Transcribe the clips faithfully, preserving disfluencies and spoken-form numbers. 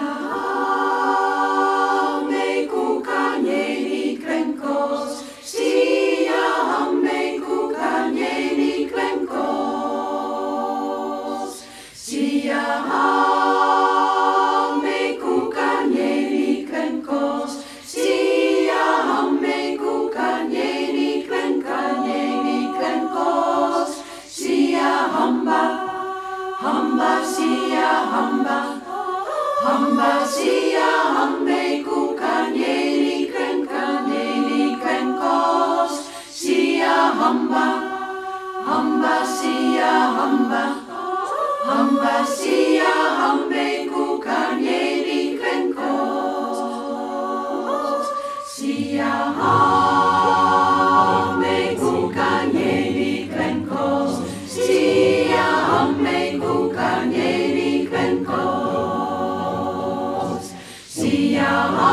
hame kukanieni kvenkos, sia hame kukanieni kvenkos, sia hame kukanieni kvenkos, sia hame kukanieni kvenkanieni kvenkos, sia hamba, hamba sia hamba. Hamba sia hame kukanieni kvenkanieni kvenkos, sia hamba, hamba sia hamba, hamba sia hame kukanieni kvenkos, sia hame kukanieni kvenkos, sia hame kukanieni kvenkos. Sia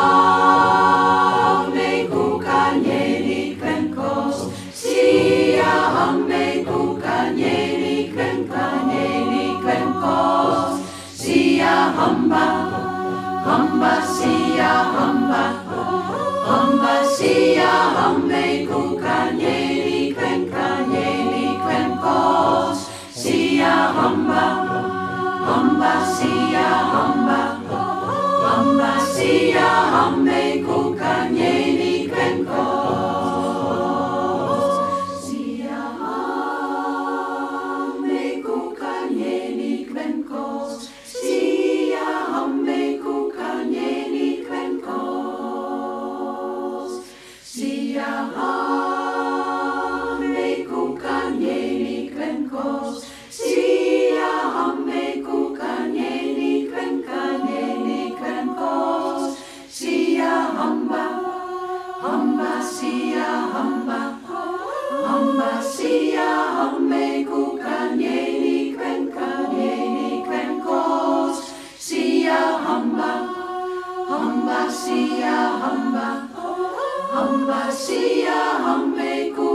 hame kukanieni kvenkos, sia hame kukanieni kvenkanieni kvenkos, sia hamba, hamba sia hamba, hamba sia hame kukanieni kvenkanieni kvenkos, sia hamba, hamba sia hamba. Hamba sia hame kukanieni kvenkos, sia hame kukanieni kvenkos, sia hame kukanieni kvenkos, sia hame kukanieni kvenkos, sia hame kukanieni kvenkanieni kvenkos, sia hamba, hamba sia hamba, hamba sia hame kukanieni kvenkanieni kvenkos, sia hamba, hamba sia hamba, hamba sia hame kukanieni